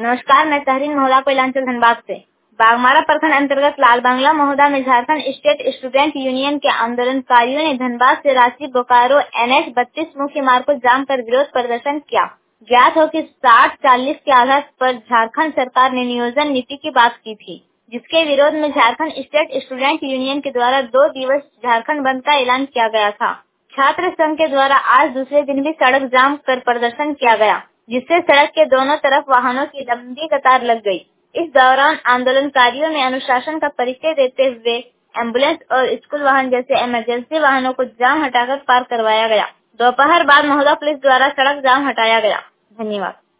नमस्कार, मैं तहरीन महोदा कोयलांचल धनबाद से। बागमारा प्रखंड अंतर्गत लाल बांग्ला महोदा में झारखंड स्टेट स्टूडेंट यूनियन के आंदोलनकारियों ने धनबाद से रांची बोकारो NH 32 मुख्य मार्ग को जाम कर विरोध प्रदर्शन किया। ज्ञात हो कि 60-40 के आधार पर झारखंड सरकार ने नियोजन नीति की बात की थी, जिसके विरोध में झारखंड स्टेट स्टूडेंट यूनियन के द्वारा 2 दिवस झारखंड बंद का ऐलान किया गया था। छात्र संघ के द्वारा आज दूसरे दिन भी सड़क जाम कर प्रदर्शन किया गया, जिससे सड़क के दोनों तरफ वाहनों की लंबी कतार लग गई। इस दौरान आंदोलनकारियों ने अनुशासन का परिचय देते हुए एम्बुलेंस और स्कूल वाहन जैसे इमरजेंसी वाहनों को जाम हटाकर पार करवाया गया। दोपहर बाद महोदा पुलिस द्वारा सड़क जाम हटाया गया। धन्यवाद।